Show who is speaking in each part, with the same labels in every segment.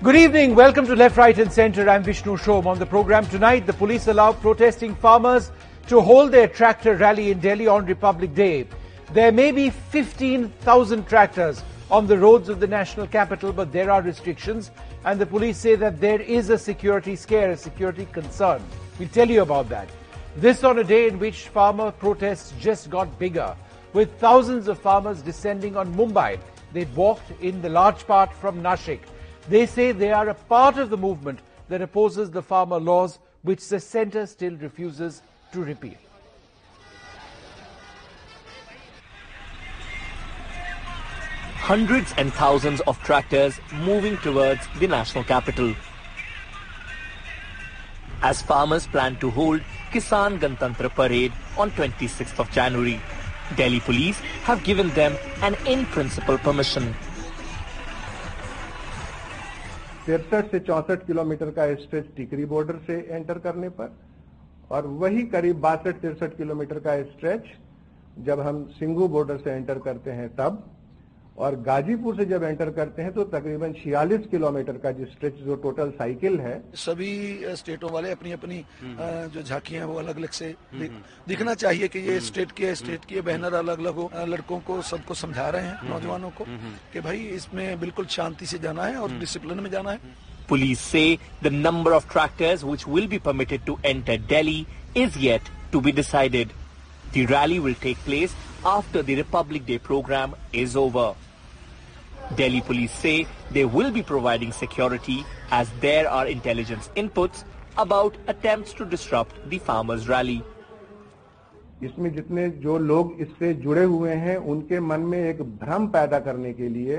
Speaker 1: Good evening. Welcome to Left, Right and Centre. I'm Vishnu Shom. On the program tonight, the police allow protesting farmers to hold their tractor rally in Delhi on Republic Day. There may be 15,000 tractors on the roads of the national capital, but there are restrictions, and the police say that there is a security scare, a security concern. We'll tell you about that. This on a day in which farmer protests just got bigger, with thousands of farmers descending on Mumbai. They'd walked in the large part from Nashik. They say they are a part of the movement that opposes the farmer laws, which the centre still refuses to repeal.
Speaker 2: Hundreds and thousands of tractors moving towards the national capital as farmers plan to hold Kisan Gantantra Parade on 26th of January. Delhi police have given them an in-principle permission.
Speaker 3: 63 से 64 kilometre का stretch Tikri border से enter करने पर और वही करीब 62-63 kilometre का stretch जब हम सिंघू बॉर्डर से एंटर करते हैं तब, और गाजीपुर से जब एंटर करते हैं तो तकरीबन 46 किलोमीटर का जो स्ट्रेच जो टोटल साइकिल है।
Speaker 4: सभी स्टेटों वाले अपनी अपनी जो झांकियां हैं वो अलग अलग से दिखना चाहिए कि ये स्टेट की बैनर अलग अलग हो। लड़कों को सबको समझा रहे हैं, नौजवानों को, कि भाई इसमें बिल्कुल शांति से जाना है और डिसिप्लिन में जाना है।
Speaker 2: Police say the number of tractors which will be permitted to enter Delhi is yet to be decided. The rally will take place after the Republic Day program is over. Delhi police say they will be providing security as there are intelligence inputs about attempts to disrupt the farmers' rally.
Speaker 3: इसमें जितने जो लोग इससे जुड़े हुए हैं उनके मन में एक भ्रम पैदा करने के लिए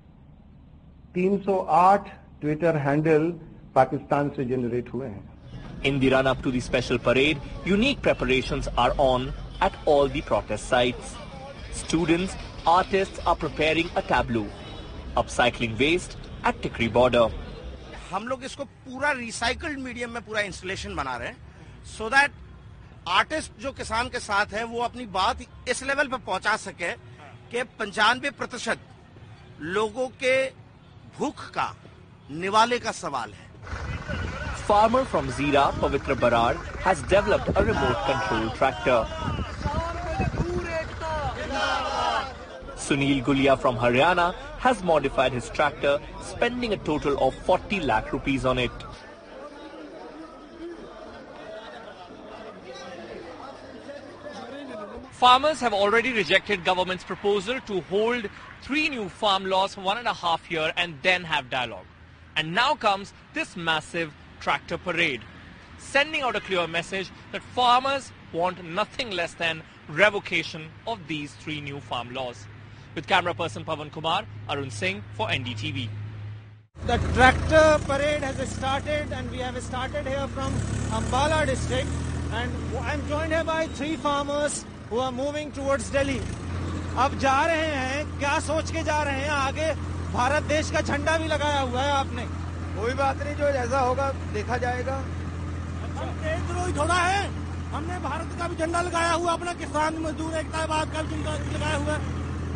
Speaker 3: 308 ट्विटर हैंडल पाकिस्तान से जनरेट हुए हैं.
Speaker 2: In the run-up to the special parade, unique preparations are on at all the protest sites. Students, artists are preparing a tableau, upcycling waste at Tikri border.
Speaker 5: हम लोग इसको पूरा रिसाइकल्ड मीडियम में पूरा installation बना रहे हैं, so that आर्टिस्ट जो किसान के साथ हैं वो अपनी बात इस लेवल पे पहुंचा सके कि 95% लोगों के भूख का निवाले का सवाल है.
Speaker 2: Farmer from Zira, Pavitra Barar, has developed a remote control tractor. Sunil Gulia from Haryana has modified his tractor, spending a total of 40 lakh rupees on it. Farmers have already rejected government's proposal to hold 3 new farm laws for 1.5 years and then have dialogue. And now comes this massive tractor parade, sending out a clear message that farmers want nothing less than revocation of these 3 new farm laws. With camera person Pavan Kumar, Arun Singh for NDTV.
Speaker 6: The tractor parade has started and we have started here from Ambala district, and I'm joined here by 3 farmers who are moving towards Delhi. अब जा रहे हैं, क्या सोच के जा रहे हैं? आगे भारत देश का झंडा भी लगाया हुआ है आपने.
Speaker 5: कोई बात नहीं, जो जैसा होगा देखा जाएगा.
Speaker 6: देशद्रोही थोड़ा है, हमने भारत का भी झंडा लगाया हुआ, अपना किसान मजदूर एकता बात का भी लगाया हुआ है.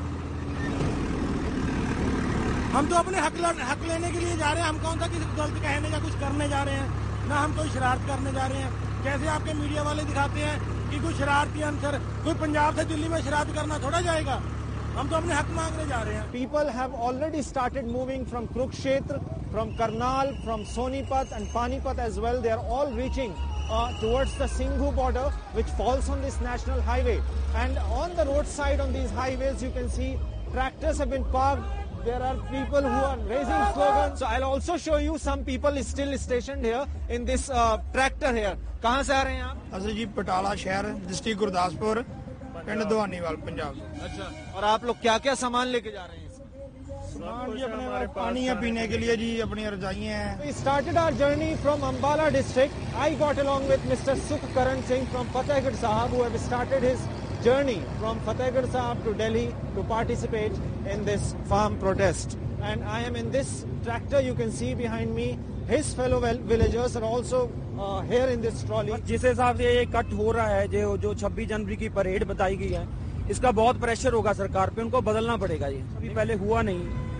Speaker 6: हम तो अपने हक लेने के लिए जा रहे हैं. हम कौन सा किसी गलत कहने या कुछ करने जा रहे हैं, ना हम कोई शरारत करने जा रहे हैं. कैसे आपके मीडिया वाले दिखाते हैं कि कोई शरारती अंसर कोई पंजाब से दिल्ली में शरारत करना थोड़ा जाएगा. हम तो अपने हक मांगने जा रहे हैं. People have already started moving from Kurukshetra, from Karnal, from Sonipat and Panipat as well. They are all reaching towards the Singhu border, which falls on this national highway. And on the roadside on these highways, you can see tractors have been parked. There are people who are raising slogans. So I'll also show you some people still stationed here in this tractor here. कहाँ से आ रहे हैं आप?
Speaker 7: असली जी पटाला शहर, district Gurdaspur, पिंड दोहानीवाल, पंजाब.
Speaker 6: अच्छा, और आप लोग क्या-क्या सामान लेके जा रहे हैं?
Speaker 7: सामान जी अपने पानी है पीने के लिए जी, अपनी रजाइयाँ हैं.
Speaker 6: We started our journey from Ambala district. I got along with Mr. Sukh Karan Singh from Fatehgarh Sahab, who have started his journey from Fatehgarh Sahab to Delhi to participate in this farm protest. And I am in this tractor, you can see behind me. His fellow villagers are also here in this trolley.
Speaker 8: जिस हिसाब से ये cut हो रहा है, जो 26 जनवरी की parade बताई गई है, इसका बहुत प्रेशर होगा सरकार पे, उनको बदलना पड़ेगा. ये अभी पहले हुआ नहीं,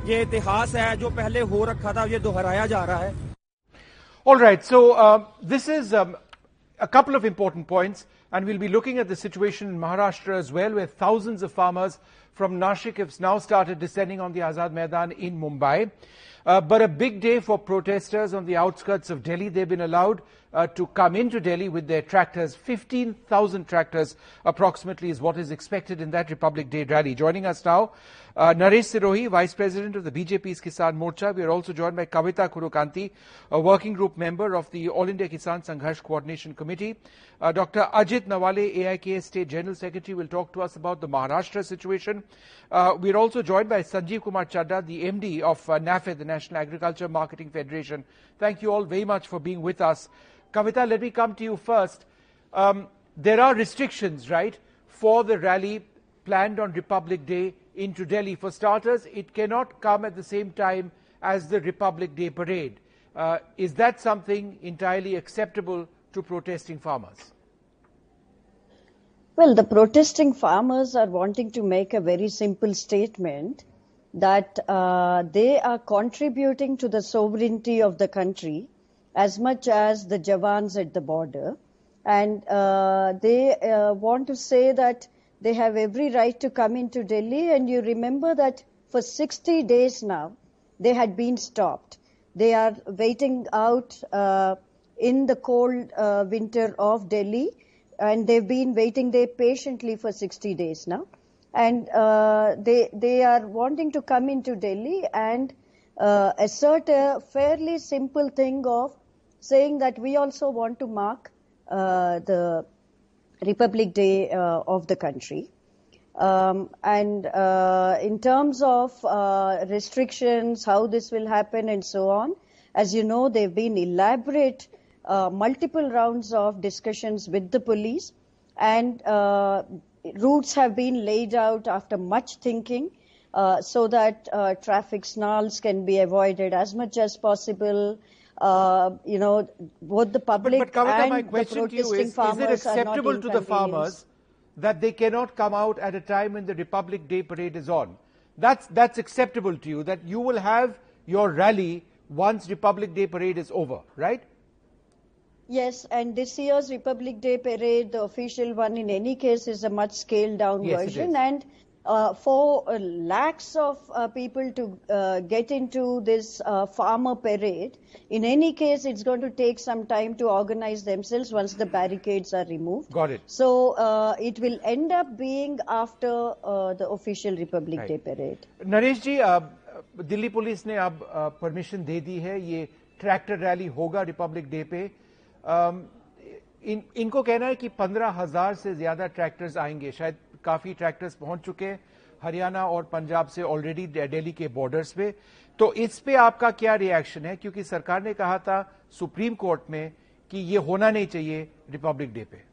Speaker 8: ये इतिहास है जो पहले हो रखा था, ये दोहराया जा रहा है।
Speaker 1: All right, so this is a couple of important points, and we'll be looking at the situation in Maharashtra as well, where thousands of farmers from Nashik have now started descending on the Azad Maidan in Mumbai. But a big day for protesters on the outskirts of Delhi. They've been allowed to come into Delhi with their tractors. 15,000 tractors approximately is what is expected in that Republic Day rally. Joining us now, Naresh Sirohi, Vice President of the BJP's Kisan Morcha. We are also joined by Kavita Kurukanti, a working group member of the All India Kisan Sangharsh Coordination Committee. Dr. Ajit Nawale, AIK State General Secretary, will talk to us about the Maharashtra situation. We are also joined by Sanjeev Kumar Chadda, the MD of NAFED, the National Agriculture Marketing Federation. Thank you all very much for being with us. Kavita, let me come to you first. There are restrictions, right, for the rally planned on Republic Day into Delhi. For starters, it cannot come at the same time as the Republic Day parade. Is that something entirely acceptable to protesting farmers?
Speaker 9: Well, the protesting farmers are wanting to make a very simple statement that they are contributing to the sovereignty of the country as much as the Jawans at the border. And they want to say that they have every right to come into Delhi. And you remember that for 60 days now, they had been stopped. They are waiting out in the cold winter of Delhi, and they've been waiting there patiently for 60 days now. And they are wanting to come into Delhi and assert a fairly simple thing of saying that we also want to mark the Republic Day of the country. And in terms of restrictions, how this will happen and so on, as you know, there have been elaborate multiple rounds of discussions with the police, and routes have been laid out after much thinking so that traffic snarls can be avoided as much as possible. You know, both the public
Speaker 1: but Kavita,
Speaker 9: and
Speaker 1: my
Speaker 9: the
Speaker 1: question to you
Speaker 9: protesting
Speaker 1: is it
Speaker 9: farmers are not
Speaker 1: acceptable to the
Speaker 9: inconvenienced.
Speaker 1: farmers that they cannot come out at a time when the Republic Day parade is on? That's acceptable to you, that you will have your rally once Republic Day parade is over, right?
Speaker 9: Yes, and this year's Republic Day parade, the official one in any case, is a much scaled down
Speaker 1: Yes, it
Speaker 9: version.
Speaker 1: is.
Speaker 9: And for lakhs of people to get into this farmer parade, in any case, it's going to take some time to organize themselves once the barricades are removed.
Speaker 1: Got it.
Speaker 9: So it will end up being after the official Republic
Speaker 1: Right.
Speaker 9: Day parade.
Speaker 1: Naresh ji, Delhi police ने अब permission दे दी है, ये tractor rally होगा Republic Day पे। इनको कहना है कि 15,000 से ज्यादा ट्रैक्टर्स आएंगे, शायद काफी ट्रैक्टर्स पहुंच चुके हैं हरियाणा और पंजाब से ऑलरेडी दिल्ली के बॉर्डर्स पे। तो इस पे आपका क्या रिएक्शन है, क्योंकि सरकार ने कहा था सुप्रीम कोर्ट में कि ये होना नहीं चाहिए रिपब्लिक डे पे?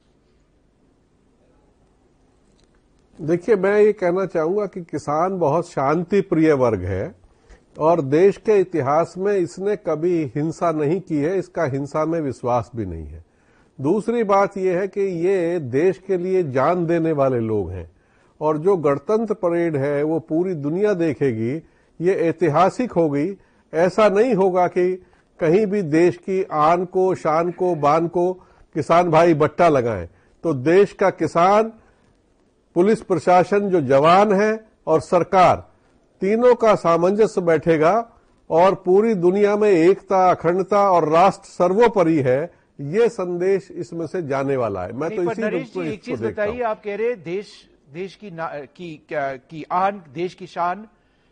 Speaker 10: देखिए, मैं ये कहना चाहूंगा कि किसान बहुत शांति प्रिय वर्ग है और देश के इतिहास में इसने कभी हिंसा नहीं की है, इसका हिंसा में विश्वास भी नहीं है। दूसरी बात यह है कि ये देश के लिए जान देने वाले लोग हैं और जो गणतंत्र परेड है वो पूरी दुनिया देखेगी, ये ऐतिहासिक होगी। ऐसा नहीं होगा कि कहीं भी देश की आन को, शान को, बान को किसान भाई बट्टा लगाएं। तो देश का किसान, पुलिस प्रशासन, जो जवान है और सरकार, तीनों का सामंजस्य बैठेगा और पूरी दुनिया में एकता, अखंडता और राष्ट्र सर्वोपरि है, ये संदेश इसमें से जाने वाला है। मैं तो इसी
Speaker 1: नरेश जी, एक चीज बताइए, आप कह रहे देश की आन, देश की शान,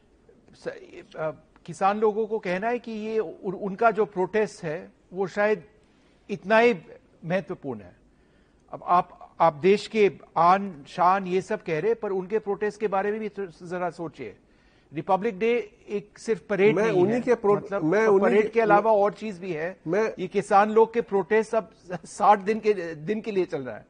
Speaker 1: किसान लोगों को कहना है कि ये उनका जो प्रोटेस्ट है वो शायद इतना ही महत्वपूर्ण है। अब आप देश के आन, शान ये सब कह रहे, पर उनके प्रोटेस्ट के बारे में भी जरा सोचिए। रिपब्लिक डे एक सिर्फ परेड नहीं है, मतलब परेड के अलावा और चीज भी है। ये किसान लोग के प्रोटेस्ट अब 60 दिन के लिए चल रहा है।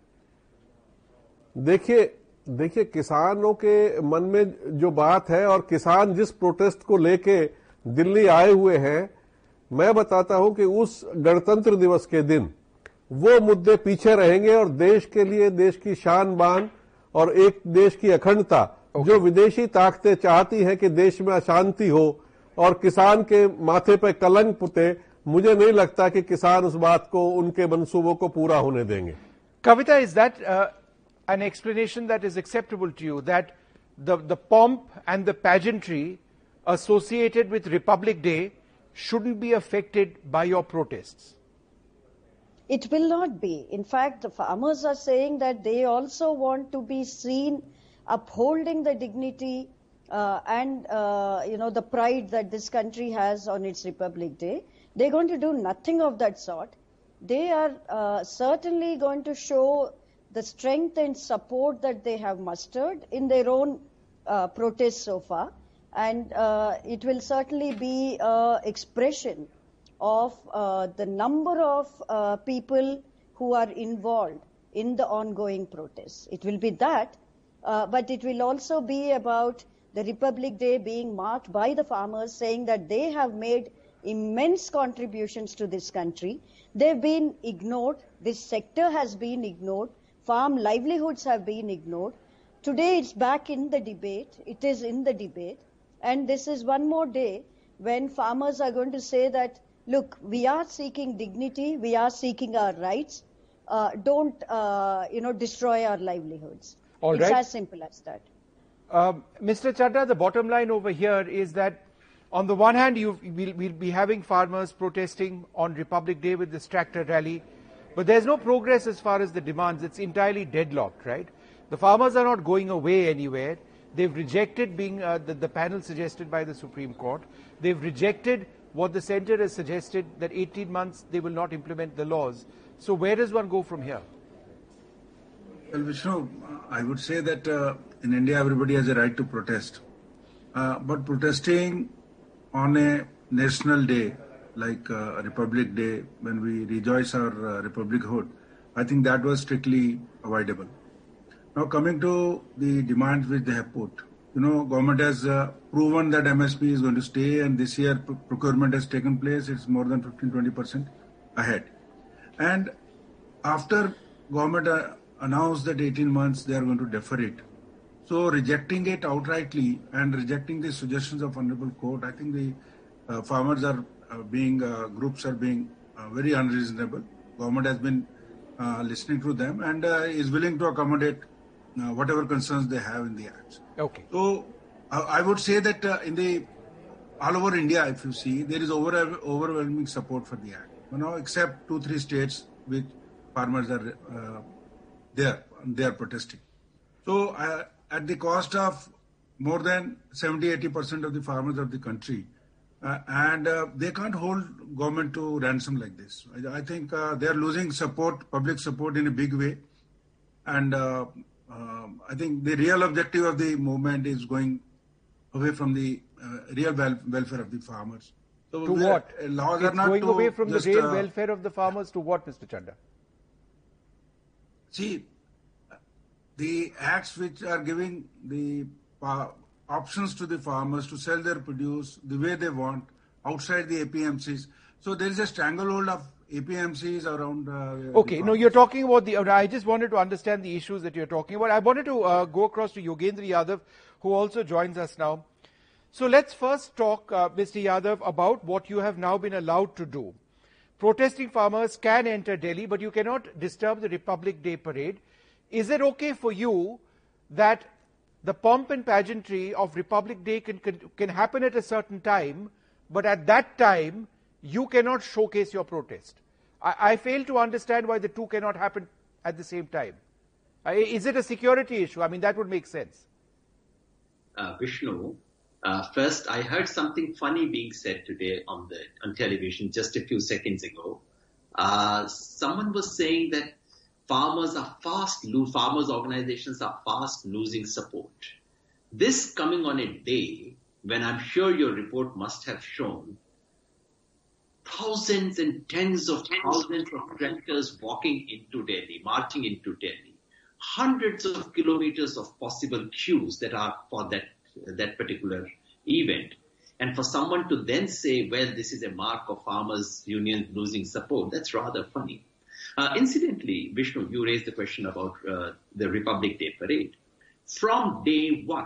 Speaker 10: देखिए किसानों के मन में जो बात है और किसान जिस प्रोटेस्ट को लेके दिल्ली आए हुए हैं, मैं बताता हूं कि उस गणतंत्र दिवस के दिन वो मुद्दे पीछे रहेंगे और देश के लिए, देश की शान बान और एक देश की अखंडता जो विदेशी ताकतें चाहती हैं कि देश में अशांति हो और किसान के माथे पर कलंक पुते, मुझे नहीं लगता कि किसान उस बात को, उनके मंसूबों को पूरा होने देंगे।
Speaker 1: Kavita, is that an explanation that is acceptable to you, that the pomp and the pageantry associated with Republic Day shouldn't be affected by your protests?
Speaker 9: It will not be. In fact, the farmers are saying that they also want to be seen upholding the dignity and the pride that this country has on its Republic Day. They're going to do nothing of that sort. They are certainly going to show the strength and support that they have mustered in their own protests so far, and it will certainly be an expression of the number of people who are involved in the ongoing protests. It will be that, but it will also be about the Republic Day being marked by the farmers, saying that they have made immense contributions to this country. They've been ignored. This sector has been ignored. Farm livelihoods have been ignored. Today it's back in the debate. It is in the debate. And this is one more day when farmers are going to say that, look, we are seeking dignity. We are seeking our rights. Don't destroy our livelihoods.
Speaker 1: All
Speaker 9: it's
Speaker 1: right.
Speaker 9: as simple as that.
Speaker 1: Mr. Chadha, the bottom line over here is that on the one hand, we'll be having farmers protesting on Republic Day with this tractor rally, but there's no progress as far as the demands. It's entirely deadlocked, right? The farmers are not going away anywhere. They've rejected being the panel suggested by the Supreme Court. They've rejected what the centre has suggested, that 18 months they will not implement the laws. So where does one go from here?
Speaker 11: Well, Vishnu, I would say that in India everybody has a right to protest. But protesting on a national day like Republic Day, when we rejoice our republichood, I think that was strictly avoidable. Now coming to the demands which they have put, government has proven that MSP is going to stay, and this year procurement has taken place. It's more than 15-20% ahead. And after government announced that 18 months they are going to defer it, so rejecting it outrightly and rejecting the suggestions of Honorable Court, I think the farmers are groups are being very unreasonable. Government has been listening to them and is willing to accommodate whatever concerns they have in the acts.
Speaker 1: Okay.
Speaker 11: So I would say that all over India, if you see, there is overwhelming support for the act. Except 2-3 states which farmers are they are protesting. So at the cost of more than 70-80% of the farmers of the country, and they can't hold government to ransom like this. I think they are losing public support in a big way, and I think the real objective of the movement is going away from the real welfare of the farmers. So
Speaker 1: to what?
Speaker 11: Laws
Speaker 1: it's
Speaker 11: are not
Speaker 1: going away from
Speaker 11: just,
Speaker 1: the real welfare of the farmers to what, Mr. Chadha?
Speaker 11: See, the acts which are giving the options to the farmers to sell their produce the way they want outside the APMCs. So there is a stranglehold of APMCs around.
Speaker 1: Okay, no, you're talking about I just wanted to understand the issues that you're talking about. I wanted to go across to Yogendra Yadav, who also joins us now. So let's first talk, Mr. Yadav, about what you have now been allowed to do. Protesting farmers can enter Delhi, but you cannot disturb the Republic Day parade. Is it okay for you that the pomp and pageantry of Republic Day can happen at a certain time, but at that time you cannot showcase your protest? I fail to understand why the two cannot happen at the same time. Is it a security issue? I mean, that would make sense.
Speaker 12: Vishnu, first I heard something funny being said today on television just a few seconds ago. Someone was saying that farmers organizations are fast losing support. This coming on a day when I'm sure your report must have shown thousands and tens of thousands of tractors walking into Delhi, marching into Delhi, hundreds of kilometers of possible queues that are for that particular event. And for someone to then say, well, this is a mark of farmers' unions losing support, that's rather funny. Incidentally, Vishnu, you raised the question about the Republic Day parade. From day one,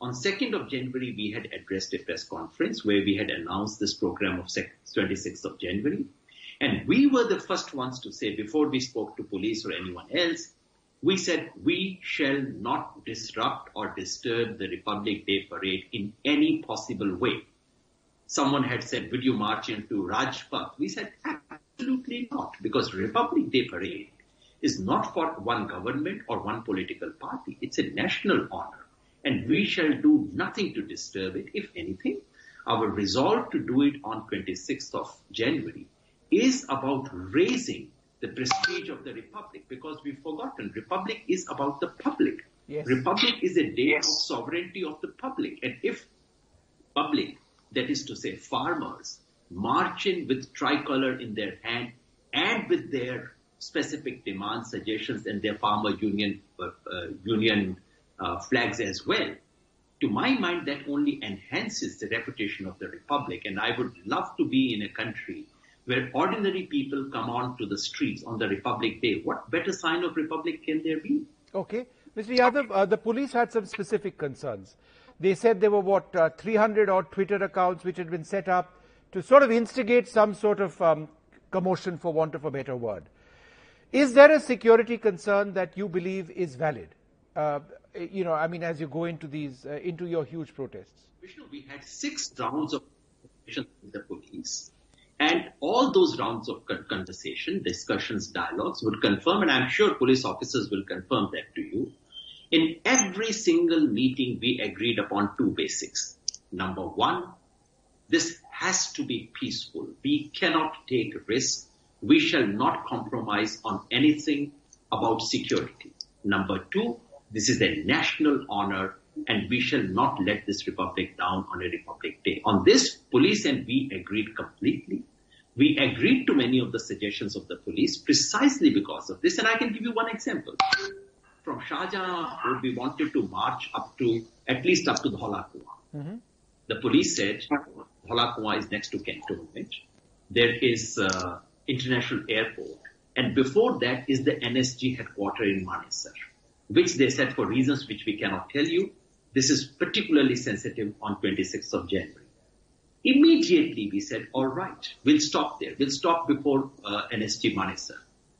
Speaker 12: on 2nd of January, we had addressed a press conference where we had announced this program of 26th of January. And we were the first ones to say, before we spoke to police or anyone else, we said we shall not disrupt or disturb the Republic Day parade in any possible way. Someone had said, will you march into Rajpath? We said, absolutely not, because Republic Day parade is not for one government or one political party. It's a national honor. And we shall do nothing to disturb it. If anything, our resolve to do it on 26th of January is about raising the prestige of the Republic, because we've forgotten Republic is about the public.
Speaker 1: Yes.
Speaker 12: Republic is a day of sovereignty of the public. And if public, that is to say farmers, march in with tricolor in their hand and with their specific demands, suggestions, and their farmer union flags as well, to my mind, that only enhances the reputation of the Republic. And I would love to be in a country where ordinary people come on to the streets on the Republic Day. What better sign of Republic can there be?
Speaker 1: Okay. Mr. Yadav, the police had some specific concerns. They said there were, 300 odd Twitter accounts which had been set up to sort of instigate some sort of commotion, for want of a better word. Is there a security concern that you believe is valid? As you go into these, into your huge protests?
Speaker 12: Vishnu, we had 6 rounds of conversations with the police, and all those rounds of conversation, discussions, dialogues would confirm, and I'm sure police officers will confirm that to you. In every single meeting, we agreed upon 2 basics. Number 1, this has to be peaceful. We cannot take risks. We shall not compromise on anything about security. Number 2, this is a national honor, and we shall not let this Republic down on a Republic Day. On this, police and we agreed completely. We agreed to many of the suggestions of the police precisely because of this. And I can give you one example. From Shahjahan, we wanted to march at least up to the Dhola Kuan. Mm-hmm. The police said Dhola Kuan is next to cantonment. There is international airport. And before that is the NSG headquarters in Manesar, which they said for reasons which we cannot tell you, this is particularly sensitive on 26th of January. Immediately we said, all right, we'll stop there. We'll stop before NSG Manesar.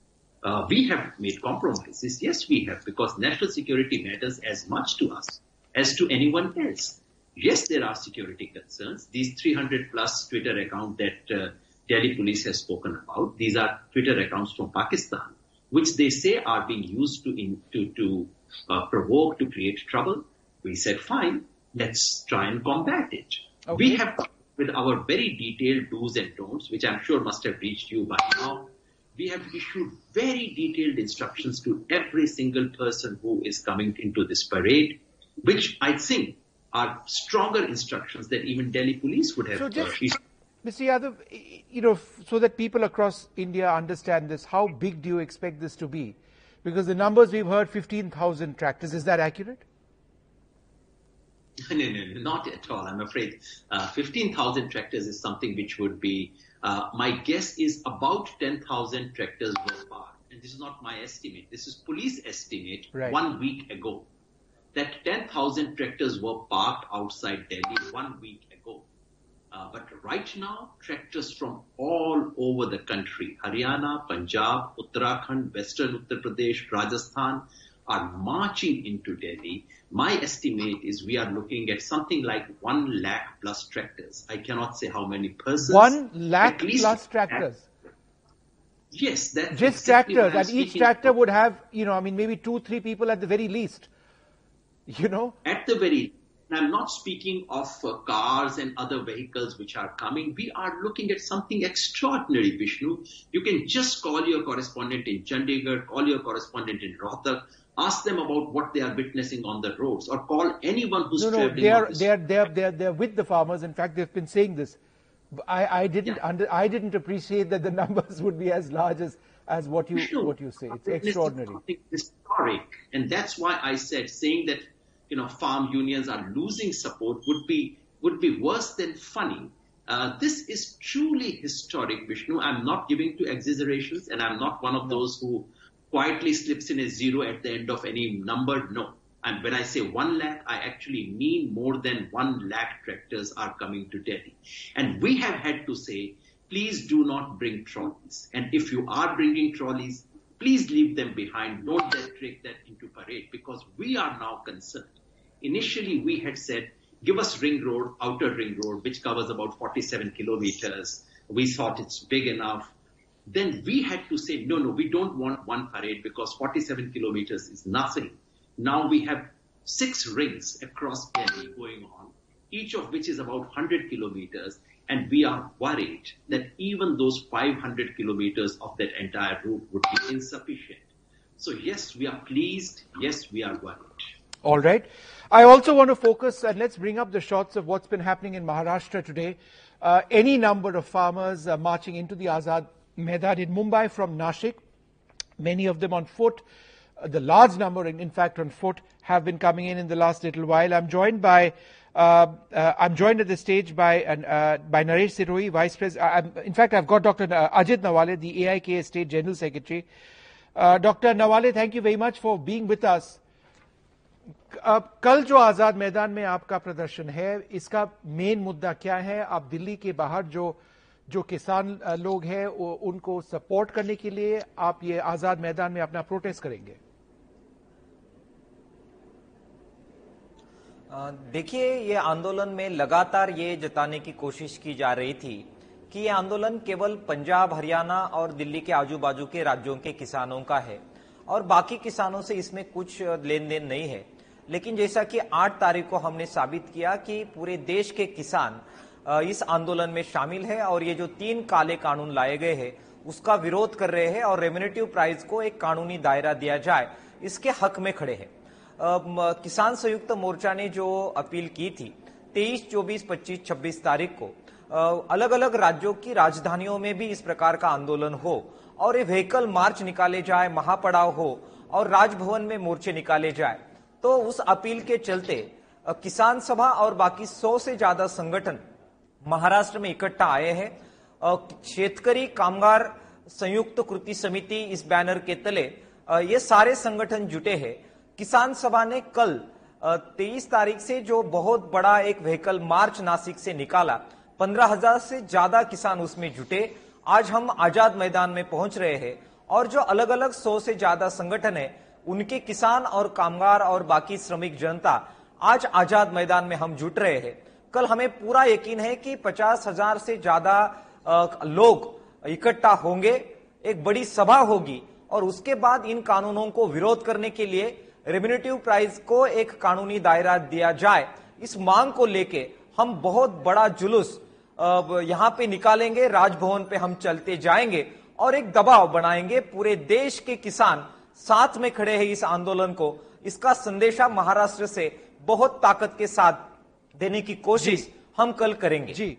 Speaker 12: We have made compromises. Yes, we have, because national security matters as much to us as to anyone else. Yes, there are security concerns. These 300 plus Twitter accounts that Delhi police has spoken about, these are Twitter accounts from Pakistan, which they say are being used to provoke, to create trouble. We said, fine, let's try and combat it. Okay. We have, with our very detailed do's and don'ts, which I'm sure must have reached you by now, we have issued very detailed instructions to every single person who is coming into this parade, which I think are stronger instructions that even Delhi police would have issued.
Speaker 1: Mr. Yadav, so that people across India understand this, how big do you expect this to be? Because the numbers we've heard, 15,000 tractors, is that accurate?
Speaker 12: No, not at all. I'm afraid 15,000 tractors is something which would be, my guess is about 10,000 tractors were parked. And this is not my estimate. This is police estimate 1 week ago. That 10,000 tractors were parked outside Delhi 1 week ago. But right now, tractors from all over the country, Haryana, Punjab, Uttarakhand, Western Uttar Pradesh, Rajasthan, are marching into Delhi. My estimate is we are looking at something like 1 lakh plus tractors. I cannot say how many persons.
Speaker 1: 1 lakh plus tractors?
Speaker 12: Yes. That's
Speaker 1: just
Speaker 12: exactly
Speaker 1: tractors. And each tractor would have, maybe 2-3 people at the very least.
Speaker 12: At the very I'm not speaking of cars and other vehicles which are coming. We are looking at something extraordinary, Vishnu. You can just call your correspondent in Chandigarh, call your correspondent in Rohtak, ask them about what they are witnessing on the roads, or call anyone who's traveling.
Speaker 1: They're with the farmers. In fact, they've been saying this. I didn't appreciate that the numbers would be as large as what you say. It's extraordinary.
Speaker 12: Something historic, and that's why I said saying that farm unions are losing support would be worse than funny. This is truly historic, Vishnu. I'm not giving to exaggerations, and I'm not one of those who quietly slips in a zero at the end of any number. No, And when I say 1 lakh, I actually mean more than 1 lakh tractors are coming to Delhi. And we have had to say, please do not bring trolleys. And if you are bringing trolleys, please leave them behind. Don't take that into parade, because we are now concerned. Initially, we had said, give us ring road, outer ring road, which covers about 47 kilometers. We thought it's big enough. Then we had to say, no, we don't want one parade because 47 kilometers is nothing. Now we have 6 rings across Delhi going on, each of which is about 100 kilometers. And we are worried that even those 500 kilometers of that entire route would be insufficient. So yes, we are pleased. Yes, we are worried.
Speaker 1: All right. I also want to focus, and let's bring up the shots of what's been happening in Maharashtra today. Any number of farmers marching into the Azad Maidan in Mumbai from Nashik, many of them on foot. The large number, in fact, on foot, have been coming in the last little while. I'm joined at the stage by Naresh Siroi, Vice President. In fact, I've got Dr. Ajit Nawale, the AIK State General Secretary. Dr. Nawale, thank you very much for being with us. कल जो आजाद मैदान में आपका प्रदर्शन है, इसका main मुद्दा क्या है? आप दिल्ली के बाहर जो किसान लोग हैं उनको सपोर्ट करने के लिए आप ये आजाद मैदान में अपना प्रोटेस्ट करेंगे?
Speaker 13: देखिए, ये आंदोलन में लगातार ये जताने की कोशिश की जा रही थी कि ये आंदोलन केवल पंजाब, हरियाणा और दिल्ली के आजू बाजू के राज्यों के किसानों का है और बाकी किसानों से इसमें कुछ लेन देन नहीं है। लेकिन जैसा कि 8 तारीख को हमने साबित किया कि पूरे देश के किसान इस आंदोलन में शामिल है और ये जो 3 काले कानून लाए गए हैं उसका विरोध कर रहे हैं और रेम्युनेटिव प्राइस को एक कानूनी दायरा दिया जाए, इसके हक में खड़े हैं। किसान संयुक्त मोर्चा ने जो अपील की थी 23, 24, 25, 26 तारीख को अलग अलग राज्यों की राजधानियों में भी इस प्रकार का आंदोलन हो और ये व्हीकल मार्च निकाले जाए, महापड़ाव हो और राजभवन में मोर्चे निकाले जाए, तो उस अपील के चलते किसान सभा और बाकी 100 से ज्यादा संगठन महाराष्ट्र में इकट्ठा आए हैं। शेतकरी कामगार संयुक्त कृति समिति इस बैनर के तले ये सारे संगठन जुटे हैं। किसान सभा ने कल 23 तारीख से जो बहुत बड़ा एक व्हीकल मार्च नासिक से निकाला, 15,000 से ज्यादा किसान उसमें जुटे। आज हम आजाद मैदान में पहुंच रहे हैं और जो अलग अलग 100 से ज्यादा संगठन है उनके किसान और कामगार और बाकी श्रमिक जनता आज आजाद मैदान में हम जुट रहे हैं। कल हमें पूरा यकीन है कि 50,000 से ज्यादा लोग इकट्ठा होंगे, एक बड़ी सभा होगी और उसके बाद इन कानूनों को विरोध करने के लिए रेम्युनेटिव प्राइस को एक कानूनी दायरा दिया जाए, इस मांग को लेके हम बहुत बड़ा जुलूस यहां पे निकालेंगे। राजभवन पे हम चलते जाएंगे और एक दबाव बनाएंगे। पूरे देश के किसान साथ में खड़े हैं इस आंदोलन को। इसका संदेशा महाराष्ट्र से बहुत ताकत के साथ देने की कोशिश हम कल करेंगे।
Speaker 1: जी,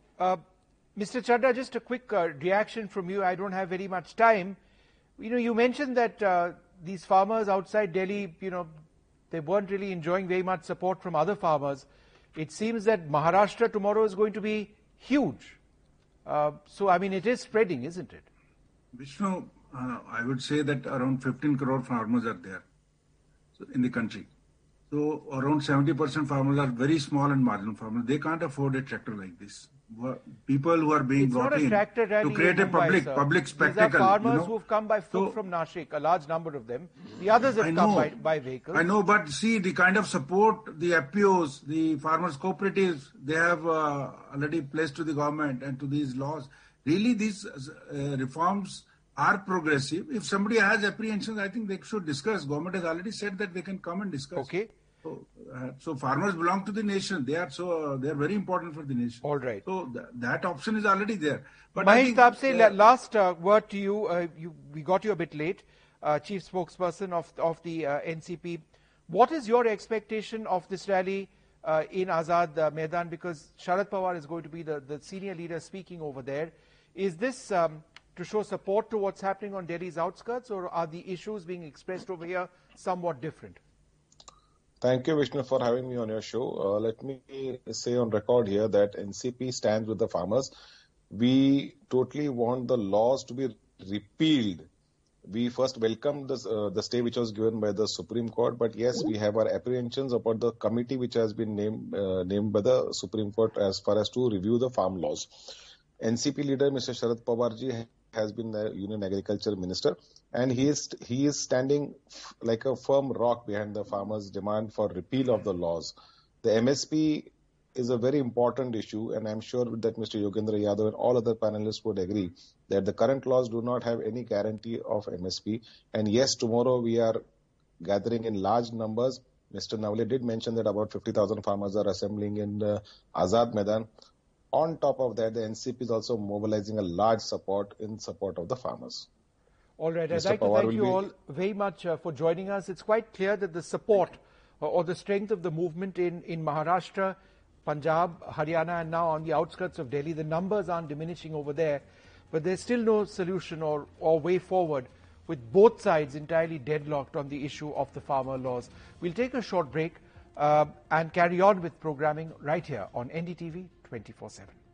Speaker 1: Mr. Chadha, just a quick reaction from you. I don't have very much time. You mentioned that these farmers outside Delhi, they weren't really enjoying very much support from other farmers. It seems that Maharashtra tomorrow is going to be huge. So, I mean, it is spreading, isn't it?
Speaker 11: Vishnu, I would say that around 15 crore farmers are there in the country. So, around 70% farmers are very small and marginal farmers. They can't afford a tractor like this. People who are being brought in to create a public spectacle.
Speaker 1: These are farmers who've come by foot from Nashik, a large number of them. The others have come by vehicles.
Speaker 11: I know, but see the kind of support the FPOs, the farmers cooperatives, they have already placed to the government and to these laws. Really, these reforms are progressive. If somebody has apprehensions, I think they should discuss. Government has already said that they can come and discuss.
Speaker 1: Okay.
Speaker 11: So farmers belong to the nation. They are very important for the nation.
Speaker 1: All right.
Speaker 11: So that option is already there. But
Speaker 1: Mahesh Tapse, last word to you. We got you a bit late, Chief Spokesperson of the NCP. What is your expectation of this rally in Azad Maidan? Because Sharad Pawar is going to be the senior leader speaking over there. Is this to show support to what's happening on Delhi's outskirts, or are the issues being expressed over here somewhat different?
Speaker 14: Thank you, Vishnu, for having me on your show. Let me say on record here that NCP stands with the farmers. We totally want the laws to be repealed we first welcomed the stay which was given by the Supreme Court, but yes, we have our apprehensions about the committee which has been named by the Supreme Court as far as to review the farm laws. NCP leader Mr. Sharad Pawar ji has been the Union Agriculture Minister, and he is standing like a firm rock behind the farmers' demand for repeal of the laws. The MSP is a very important issue, and I'm sure that Mr. Yogendra Yadav and all other panelists would agree that the current laws do not have any guarantee of MSP. And yes, tomorrow we are gathering in large numbers. Mr. Navale did mention that about 50,000 farmers are assembling in Azad Maidan. On top of that, the NCP is also mobilizing a large support of the farmers.
Speaker 1: All right, I'd like to thank you all very much for joining us. It's quite clear that the support or the strength of the movement in Maharashtra, Punjab, Haryana, and now on the outskirts of Delhi, the numbers aren't diminishing over there, but there's still no solution or way forward, with both sides entirely deadlocked on the issue of the farmer laws. We'll take a short break and carry on with programming right here on NDTV 24/7.